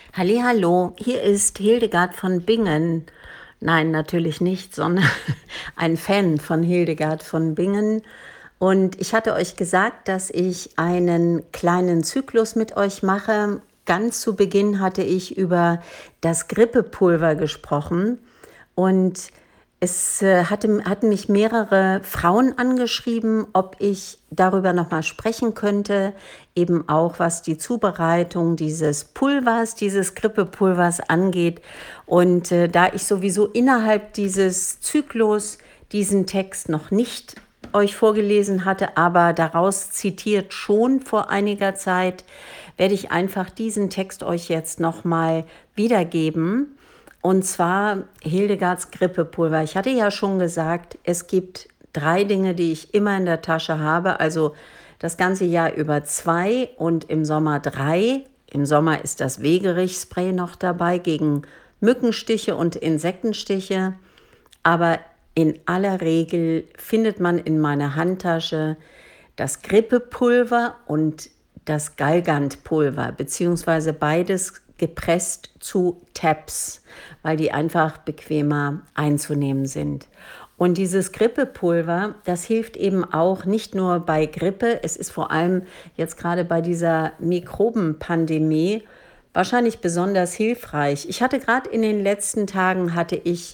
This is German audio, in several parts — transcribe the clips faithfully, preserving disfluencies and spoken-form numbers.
Hallihallo, hier ist Hildegard von Bingen. Nein, natürlich nicht, sondern ein Fan von Hildegard von Bingen. Und ich hatte euch gesagt, dass ich einen kleinen Zyklus mit euch mache. Ganz zu Beginn hatte ich über das Grippepulver gesprochen und es äh, hatte, hatten mich mehrere Frauen angeschrieben, ob ich darüber nochmal sprechen könnte, eben auch was die Zubereitung dieses Pulvers, dieses Grippepulvers angeht. Und äh, da ich sowieso innerhalb dieses Zyklus diesen Text noch nicht euch vorgelesen hatte, aber daraus zitiert schon vor einiger Zeit, werde ich einfach diesen Text euch jetzt nochmal wiedergeben. Und zwar Hildegards Grippepulver. Ich hatte ja schon gesagt, es gibt drei Dinge, die ich immer in der Tasche habe. Also das ganze Jahr über zwei und im Sommer drei. Im Sommer ist das Wegerich-Spray noch dabei gegen Mückenstiche und Insektenstiche. Aber in aller Regel findet man in meiner Handtasche das Grippepulver und das Galgantpulver, beziehungsweise beides gepresst zu Tabs, weil die einfach bequemer einzunehmen sind. Und dieses Grippepulver, das hilft eben auch nicht nur bei Grippe, es ist vor allem jetzt gerade bei dieser Mikrobenpandemie wahrscheinlich besonders hilfreich. Ich hatte gerade in den letzten Tagen hatte ich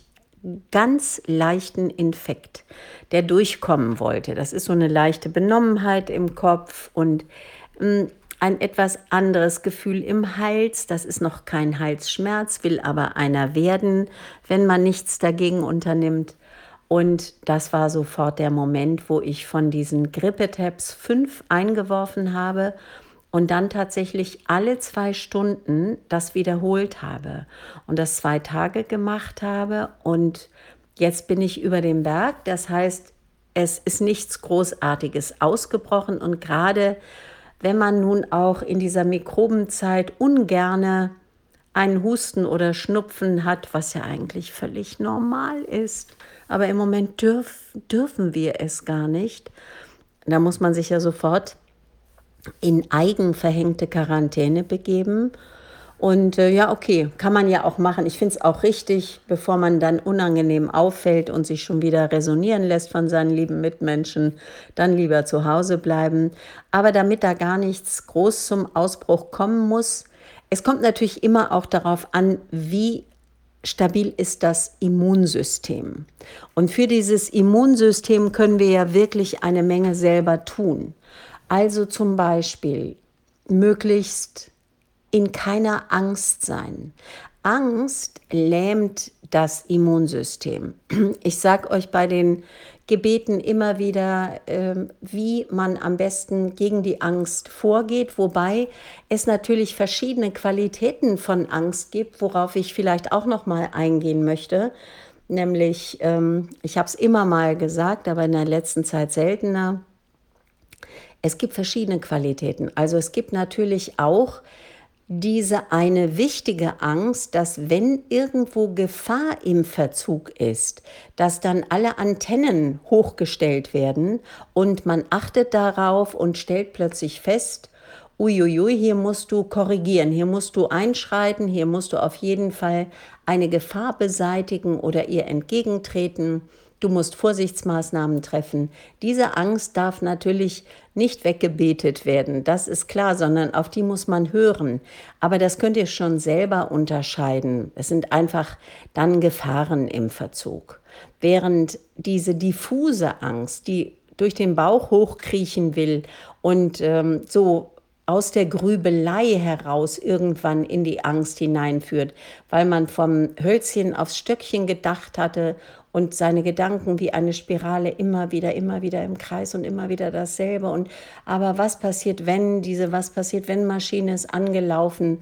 ganz leichten Infekt, der durchkommen wollte. Das ist so eine leichte Benommenheit im Kopf und mh, ein etwas anderes Gefühl im Hals. Das ist noch kein Halsschmerz, will aber einer werden, wenn man nichts dagegen unternimmt. Und das war sofort der Moment, wo ich von diesen Grippetabs fünf eingeworfen habe und dann tatsächlich alle zwei Stunden das wiederholt habe und das zwei Tage gemacht habe. Und jetzt bin ich über dem Berg. Das heißt, es ist nichts Großartiges ausgebrochen. Und gerade wenn man nun auch in dieser Mikrobenzeit ungerne einen Husten oder Schnupfen hat, was ja eigentlich völlig normal ist. Aber im Moment dürf, dürfen wir es gar nicht. Da muss man sich ja sofort in eigenverhängte Quarantäne begeben. Und äh, ja, okay, kann man ja auch machen. Ich finde es auch richtig, bevor man dann unangenehm auffällt und sich schon wieder resonieren lässt von seinen lieben Mitmenschen, dann lieber zu Hause bleiben. Aber damit da gar nichts groß zum Ausbruch kommen muss, es kommt natürlich immer auch darauf an, wie stabil ist das Immunsystem. Und für dieses Immunsystem können wir ja wirklich eine Menge selber tun. Also zum Beispiel möglichst in keiner Angst sein. Angst lähmt das Immunsystem. Ich sage euch bei den Gebeten immer wieder, äh, wie man am besten gegen die Angst vorgeht, wobei es natürlich verschiedene Qualitäten von Angst gibt, worauf ich vielleicht auch noch mal eingehen möchte. Nämlich, ähm, ich habe es immer mal gesagt, aber in der letzten Zeit seltener. Es gibt verschiedene Qualitäten. Also es gibt natürlich auch diese eine wichtige Angst, dass wenn irgendwo Gefahr im Verzug ist, dass dann alle Antennen hochgestellt werden und man achtet darauf und stellt plötzlich fest, uiuiui, hier musst du korrigieren, hier musst du einschreiten, hier musst du auf jeden Fall eine Gefahr beseitigen oder ihr entgegentreten. Du musst Vorsichtsmaßnahmen treffen. Diese Angst darf natürlich nicht weggebetet werden, das ist klar, sondern auf die muss man hören. Aber das könnt ihr schon selber unterscheiden. Es sind einfach dann Gefahren im Verzug. Während diese diffuse Angst, die durch den Bauch hochkriechen will und ähm, so aus der Grübelei heraus irgendwann in die Angst hineinführt, weil man vom Hölzchen aufs Stöckchen gedacht hatte und seine Gedanken wie eine Spirale immer wieder, immer wieder im Kreis und immer wieder dasselbe. Und aber was passiert, wenn diese Was passiert, wenn Maschine ist angelaufen?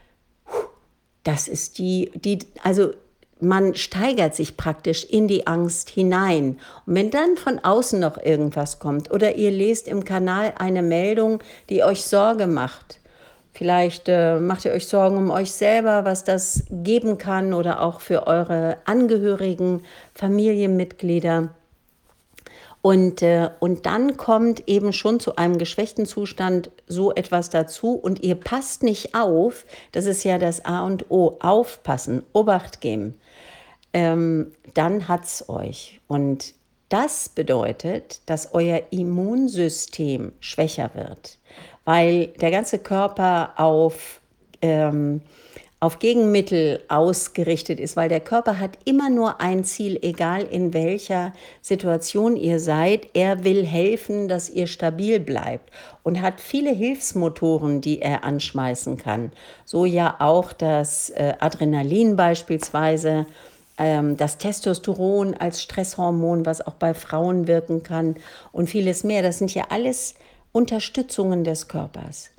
Das ist die, die, also man steigert sich praktisch in die Angst hinein. Und wenn dann von außen noch irgendwas kommt oder ihr lest im Kanal eine Meldung, die euch Sorge macht, vielleicht äh, macht ihr euch Sorgen um euch selber, was das geben kann oder auch für eure Angehörigen, Familienmitglieder. Und, äh, und dann kommt eben schon zu einem geschwächten Zustand so etwas dazu und ihr passt nicht auf, das ist ja das A und O, aufpassen, Obacht geben, ähm, dann hat's euch. Und das bedeutet, dass euer Immunsystem schwächer wird, weil der ganze Körper auf, ähm, auf Gegenmittel ausgerichtet ist, weil der Körper hat immer nur ein Ziel, egal in welcher Situation ihr seid. Er will helfen, dass ihr stabil bleibt und hat viele Hilfsmotoren, die er anschmeißen kann. So ja auch das äh, Adrenalin beispielsweise, ähm, das Testosteron als Stresshormon, was auch bei Frauen wirken kann und vieles mehr. Das sind ja alles Unterstützungen des Körpers.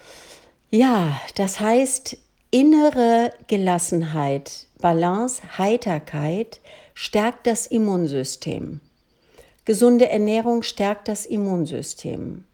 Ja, das heißt, innere Gelassenheit, Balance, Heiterkeit stärkt das Immunsystem. Gesunde Ernährung stärkt das Immunsystem.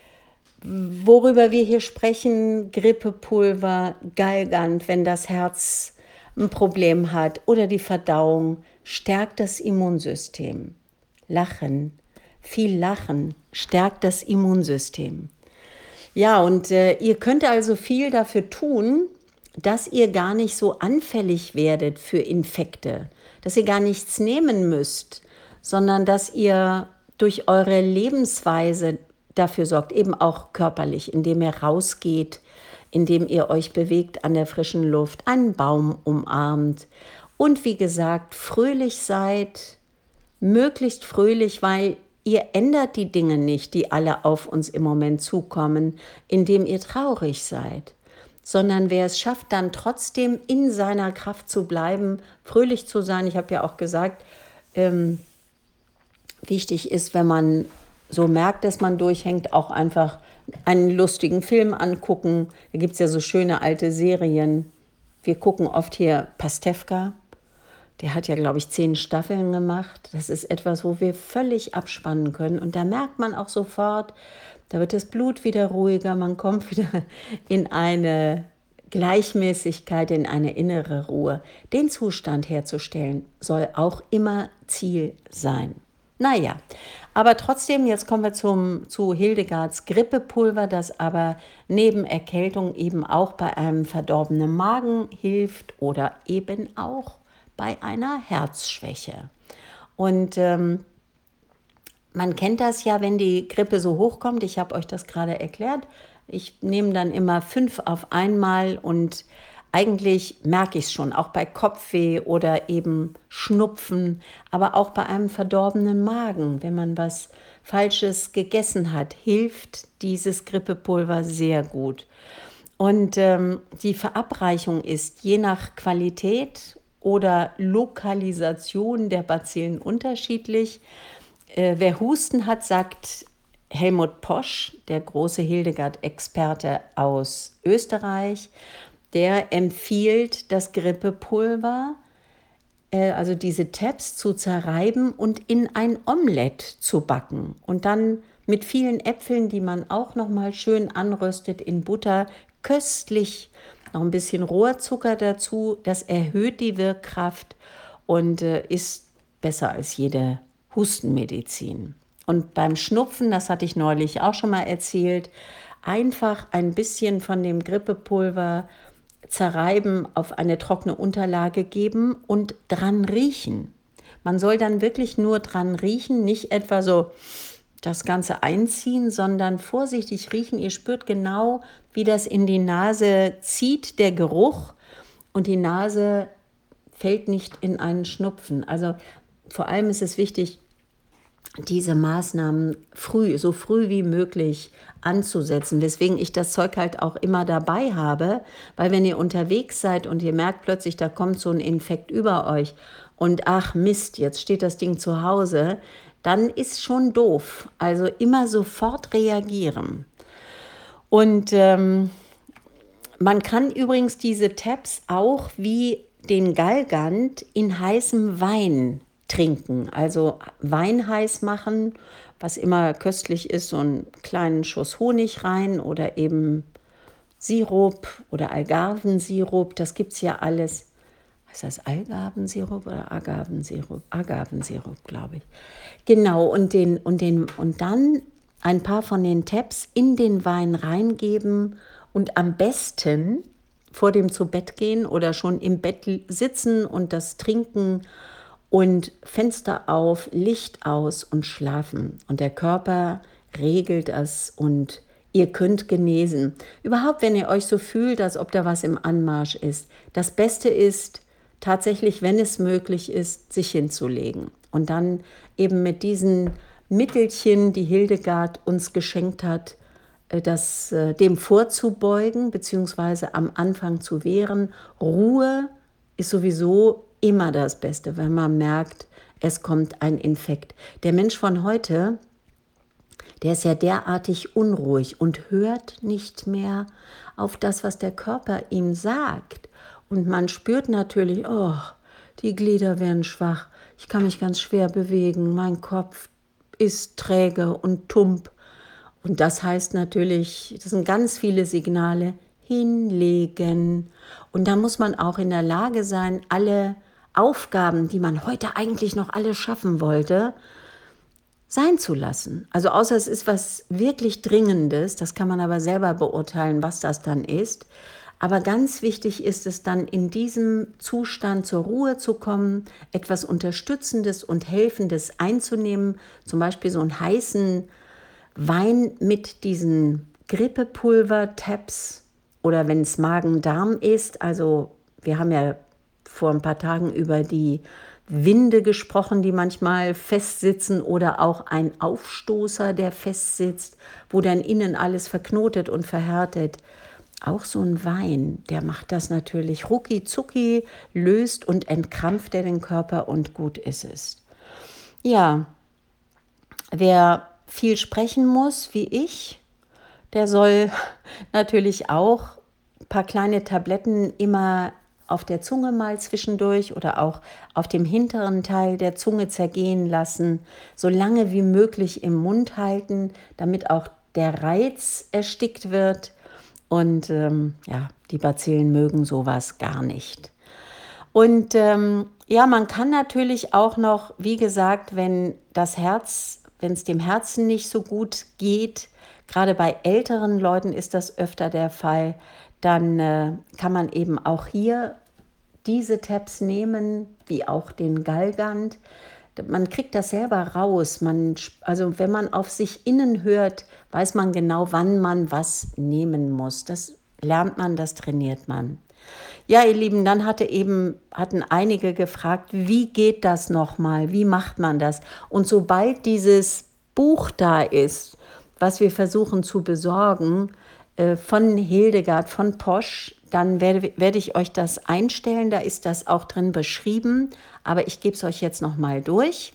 Worüber wir hier sprechen, Grippepulver, Galgant, wenn das Herz ein Problem hat oder die Verdauung, stärkt das Immunsystem. Lachen, viel Lachen stärkt das Immunsystem. Ja, und äh, ihr könnt also viel dafür tun, dass ihr gar nicht so anfällig werdet für Infekte, dass ihr gar nichts nehmen müsst, sondern dass ihr durch eure Lebensweise dafür sorgt, eben auch körperlich, indem ihr rausgeht, indem ihr euch bewegt an der frischen Luft, einen Baum umarmt und wie gesagt, fröhlich seid, möglichst fröhlich, weil ihr ändert die Dinge nicht, die alle auf uns im Moment zukommen, indem ihr traurig seid, sondern wer es schafft, dann trotzdem in seiner Kraft zu bleiben, fröhlich zu sein. Ich habe ja auch gesagt, ähm, wichtig ist, wenn man so merkt, dass man durchhängt, auch einfach einen lustigen Film angucken. Da gibt es ja so schöne alte Serien. Wir gucken oft hier Pastewka. Der hat ja, glaube ich, zehn Staffeln gemacht. Das ist etwas, wo wir völlig abspannen können. Und da merkt man auch sofort, da wird das Blut wieder ruhiger, man kommt wieder in eine Gleichmäßigkeit, in eine innere Ruhe. Den Zustand herzustellen, soll auch immer Ziel sein. Naja, aber trotzdem, jetzt kommen wir zum, zu Hildegards Grippepulver, das aber neben Erkältung eben auch bei einem verdorbenen Magen hilft oder eben auch bei einer Herzschwäche. Und ähm, man kennt das ja, wenn die Grippe so hochkommt. Ich habe euch das gerade erklärt. Ich nehme dann immer fünf auf einmal und eigentlich merke ich es schon, auch bei Kopfweh oder eben Schnupfen, aber auch bei einem verdorbenen Magen, wenn man was Falsches gegessen hat, hilft dieses Grippepulver sehr gut. Und ähm, die Verabreichung ist je nach Qualität oder Lokalisation der Bazillen unterschiedlich. Äh, wer Husten hat, sagt Helmut Posch, der große Hildegard-Experte aus Österreich, der empfiehlt, das Grippepulver, äh, also diese Tabs, zu zerreiben und in ein Omelett zu backen. Und dann mit vielen Äpfeln, die man auch noch mal schön anröstet in Butter, köstlich, noch ein bisschen Rohrzucker dazu. Das erhöht die Wirkkraft und äh, ist besser als jede Hustenmedizin. Und beim Schnupfen, das hatte ich neulich auch schon mal erzählt, einfach ein bisschen von dem Grippepulver zerreiben, auf eine trockene Unterlage geben und dran riechen. Man soll dann wirklich nur dran riechen, nicht etwa so das Ganze einziehen, sondern vorsichtig riechen. Ihr spürt genau, wie das in die Nase zieht, der Geruch, und die Nase fällt nicht in einen Schnupfen. Also vor allem ist es wichtig, diese Maßnahmen früh, so früh wie möglich anzusetzen, weswegen ich das Zeug halt auch immer dabei habe, weil wenn ihr unterwegs seid und ihr merkt plötzlich, da kommt so ein Infekt über euch und ach Mist, jetzt steht das Ding zu Hause, dann ist schon doof. Also immer sofort reagieren. Und ähm, man kann übrigens diese Tabs auch wie den Galgant in heißem Wein trinken. Also Wein heiß machen, was immer köstlich ist, so einen kleinen Schuss Honig rein oder eben Sirup oder Algarvensirup, das gibt es ja alles. ist das Algarvensirup oder Agavensirup? Agavensirup, glaube ich. Genau, und, den, und, den, und dann ein paar von den Tabs in den Wein reingeben und am besten vor dem zu Bett gehen oder schon im Bett sitzen und das trinken und Fenster auf, Licht aus und schlafen. Und der Körper regelt das und ihr könnt genesen. Überhaupt, wenn ihr euch so fühlt, als ob da was im Anmarsch ist. Das Beste ist tatsächlich, wenn es möglich ist, sich hinzulegen. Und dann eben mit diesen Mittelchen, die Hildegard uns geschenkt hat, äh, das, äh, dem vorzubeugen, beziehungsweise am Anfang zu wehren. Ruhe ist sowieso immer das Beste, wenn man merkt, es kommt ein Infekt. Der Mensch von heute, der ist ja derartig unruhig und hört nicht mehr auf das, was der Körper ihm sagt. Und man spürt natürlich, oh, die Glieder werden schwach, ich kann mich ganz schwer bewegen, mein Kopf ist träge und tump. Und das heißt natürlich, das sind ganz viele Signale, hinlegen. Und da muss man auch in der Lage sein, alle Aufgaben, die man heute eigentlich noch alle schaffen wollte, sein zu lassen. Also außer es ist was wirklich Dringendes, das kann man aber selber beurteilen, was das dann ist. Aber ganz wichtig ist es dann, in diesem Zustand zur Ruhe zu kommen, etwas Unterstützendes und Helfendes einzunehmen, zum Beispiel so einen heißen Wein mit diesen Grippepulver-Tabs oder wenn es Magen-Darm ist. Also wir haben ja vor ein paar Tagen über die Winde gesprochen, die manchmal festsitzen oder auch ein Aufstoßer, der festsitzt, wo dann innen alles verknotet und verhärtet. Auch so ein Wein, der macht das natürlich rucki zucki, löst und entkrampft er den Körper und gut ist es. Ja, wer viel sprechen muss, wie ich, der soll natürlich auch ein paar kleine Tabletten immer auf der Zunge mal zwischendurch oder auch auf dem hinteren Teil der Zunge zergehen lassen, so lange wie möglich im Mund halten, damit auch der Reiz erstickt wird. Und ähm, ja, die Bazillen mögen sowas gar nicht. Und ähm, ja, man kann natürlich auch noch, wie gesagt, wenn das Herz, wenn es dem Herzen nicht so gut geht, gerade bei älteren Leuten ist das öfter der Fall, dann äh, kann man eben auch hier diese Tabs nehmen, wie auch den Galgant. Man kriegt das selber raus. Man, also wenn man auf sich innen hört, weiß man genau, wann man was nehmen muss. Das lernt man, das trainiert man. Ja, ihr Lieben, dann hatte eben, hatten einige gefragt, wie geht das nochmal? Wie macht man das? Und sobald dieses Buch da ist, was wir versuchen zu besorgen, äh, von Hildegard von Posch, dann werde, werde ich euch das einstellen. Da ist das auch drin beschrieben. Aber ich gebe es euch jetzt nochmal durch.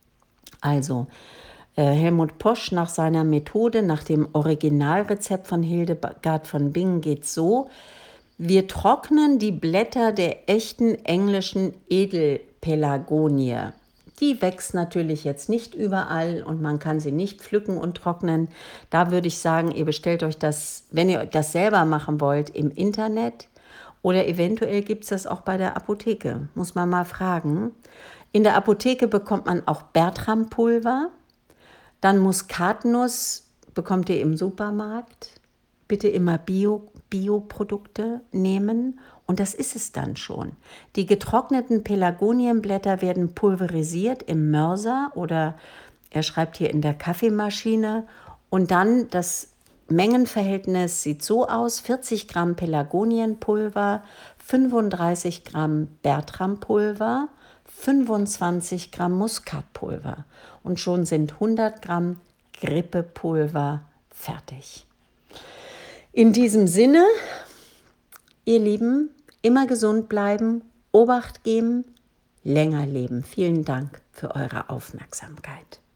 Also, äh, Helmut Posch nach seiner Methode, nach dem Originalrezept von Hildegard von Bingen geht so: Wir trocknen die Blätter der echten englischen Edelpelagonie. Die wächst natürlich jetzt nicht überall und man kann sie nicht pflücken und trocknen. Da würde ich sagen, ihr bestellt euch das, wenn ihr das selber machen wollt, im Internet oder eventuell gibt es das auch bei der Apotheke. Muss man mal fragen. In der Apotheke bekommt man auch Bertrampulver. Dann Muskatnuss bekommt ihr im Supermarkt. Bitte immer Bio, Bioprodukte nehmen und das ist es dann schon. Die getrockneten Pelagonienblätter werden pulverisiert im Mörser oder er schreibt hier in der Kaffeemaschine und dann das Mengenverhältnis sieht so aus: vierzig Gramm Pelagonienpulver, fünfunddreißig Gramm Bertrampulver, fünfundzwanzig Gramm Muskatpulver und schon sind hundert Gramm Grippepulver fertig. In diesem Sinne, ihr Lieben, immer gesund bleiben, Obacht geben, länger leben. Vielen Dank für eure Aufmerksamkeit.